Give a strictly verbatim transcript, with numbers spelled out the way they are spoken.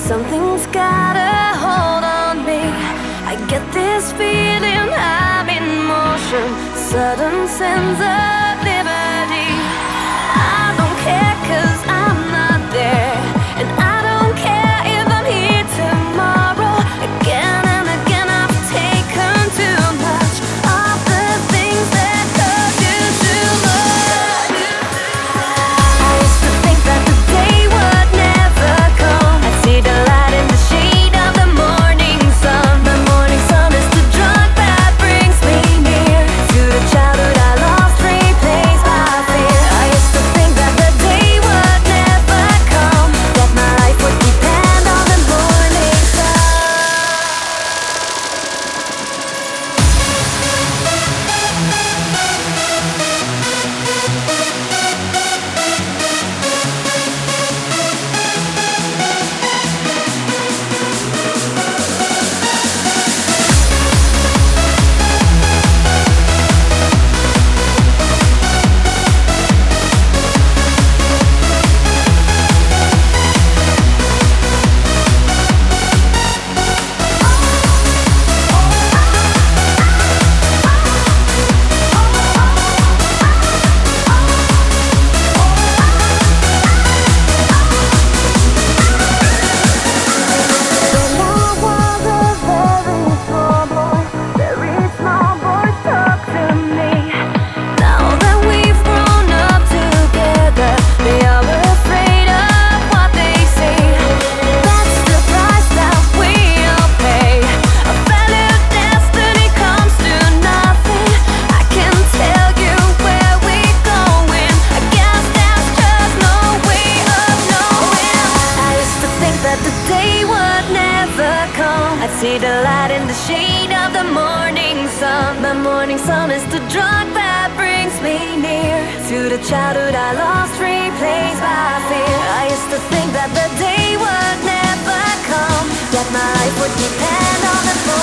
Something's got a hold on me. I get this feeling I'm in motion, sudden sense of liberty. I don't care 'cause I'm not there, and I don't care if I'm here tomorrow. Again and again I've taken too much of the things that could do too much. I used to think that the day would never come. I'd see the light in the shade of the morning sun. The morning sun is the drug that brings me near to the childhood I lost, replaced by fear. I used to think that the day would never come, that my life would depend on the morning sun. See the light in the shade of the morning sun. The morning sun is the drug that brings me near to the childhood I lost, replaced by fear. I used to think that the day would never come, that my life would depend on the